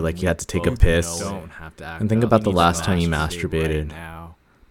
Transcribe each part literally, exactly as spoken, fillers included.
like you had to take a both piss. know it. Don't have to act And think out. about You the need to last time you masturbate masturbated. right now.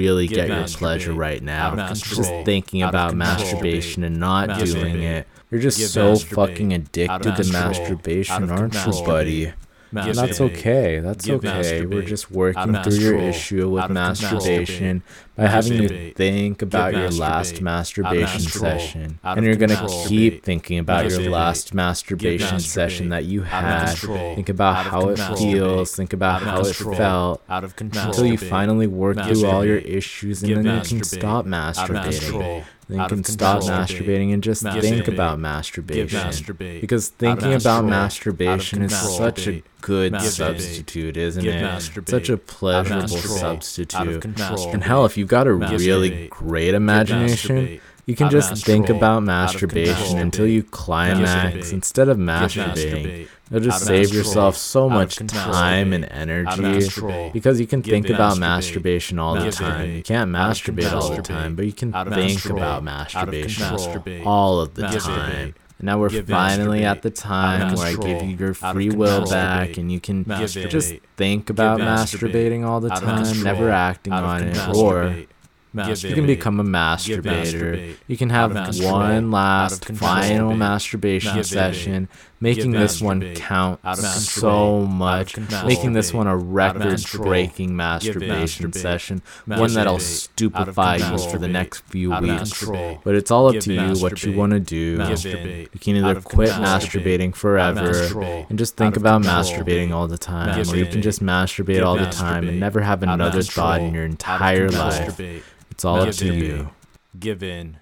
really Give get your masturbate. pleasure right now. Out of Just control. thinking Out of about control. masturbation and not Masturbate. doing it. You're just Give so masturbate. fucking Out addicted of to control. masturbation, Out of aren't you, control. buddy? Masturbate. And that's okay. That's Give okay. We're masturbate. just Out working of through your control. issue with Out of masturbation control. by having you Masturbate. think about your masturbate. last Out of masturbation control. session. Out And of you're going to control. keep thinking about your Masturbate. last masturbation masturbate. session that you Out of had. control. Think about Out of how it control. feels. Think about Out of how it control. felt. Out of control. Until you Masturbate. finally work through all your Masturbate. issues and Give then you can masturbate. stop Out of masturbating. control. Then you Out of can stop control. masturbating and just Masturbate. think about Give masturbation. masturbate. Because Out of thinking about control. masturbation Out of is control. such a good Masturbate. substitute, isn't Give it? masturbate. Such a Out of pleasurable control. Out of substitute. control. And hell, if you've got a really Masturbate. great imagination, masturbate. you can Out of just think control. about Out of masturbation control. until you climax Masturbate. instead of Give masturbating. masturbate. You'll just Out of save control. yourself so Out of much control. time and Out of energy control. because you can Give think about masturbate. masturbation all the Masturbate. time. You can't Out of masturbate all the control. time, but you can Out of think control. about Out of masturbation control. all of the Masturbate. time. And now we're Give finally masturbate. at the time Out of where I give control. you your Out of free will control. back and you can Masturbate. just think about Give masturbate. masturbating all the Out of time, control. never acting Out of on it, control. or Masturbate. you Masturbate. can become a Give masturbator. masturbate. You can have Out of control. one Out of last control. final Masturbate. masturbation Masturbate. session, making Give this one masturbate. count Out of so control. much, Out of control. making this one a Out of record-breaking control. masturbation masturbate. session, one that'll Masturbate. stupefy Out of you for the control. next few Out of weeks. control. But it's all up Give to you what you masturbate. want to do. Masturbate. You can Out either of quit control. masturbating forever Masturbate. and just Out think of about control. masturbating all the time, or you can Masturbate. just masturbate Give all the time masturbate. and never have Out of another control. thought in your Out of entire control. life. Masturbate. It's all up to Masturbate. you. Give in.